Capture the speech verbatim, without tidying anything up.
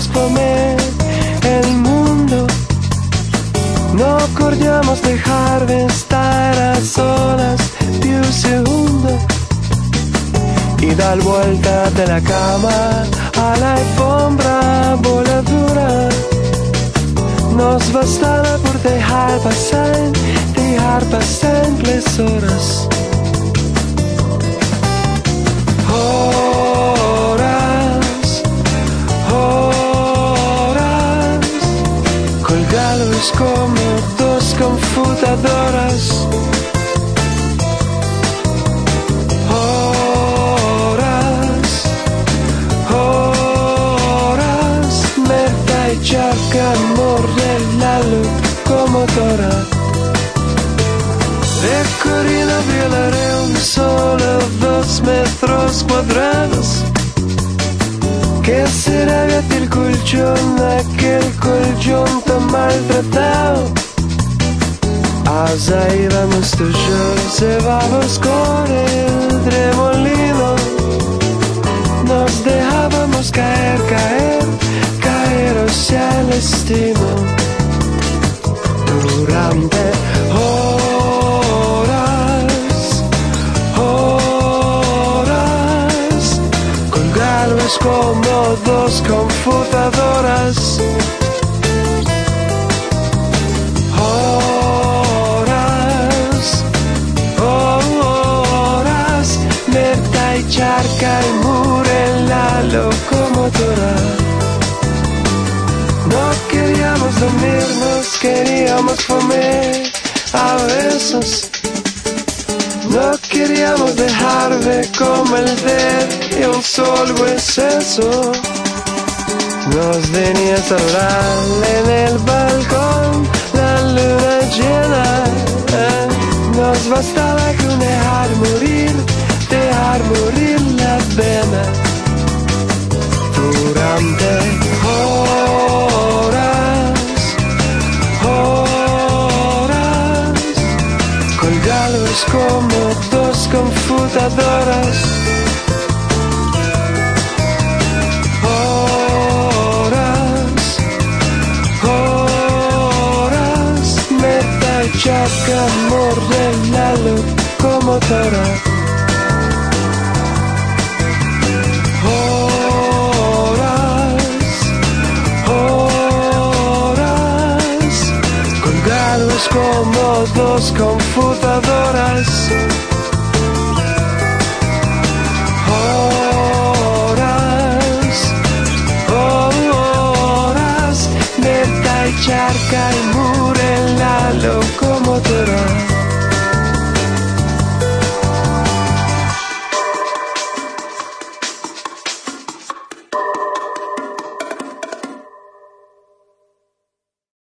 per me il mondo. No cordiamo dejarvi stare a solas più un secondo y dar vuelta de la cama a la alfombra voladura. Nos bastaba por dejar pasar, dejar pasar las horas. Horas, horas, colgados como dos computadoras. Horas, horas, merda y charca, amor de la locomotora. Recorrido violaré un solo dos metros cuadrados. Que será el colchón, aquel colchón tan maltratado. Allá íbamos tú y yo, se vamos con el remolino. Nos dejábamos caer, caer, caer hacia el destino. Durante horas, horas, colgados como dos computadoras. Horas, horas, merda y charca y mure en la locomotora. No queríamos dormirnos, queríamos comer a besos. No queríamos dejar de comer y un solo exceso. Nos venía a saludar en el balcón la luna llena. Nos bastaba con dejar morir, dejar morir la pena. Durante horas, horas, colgados como dos computadoras. Horas, horas, meta y chaca, amor de la locomotora. Como dos computadoras. Horas, horas, neta y charca y mure en la locura.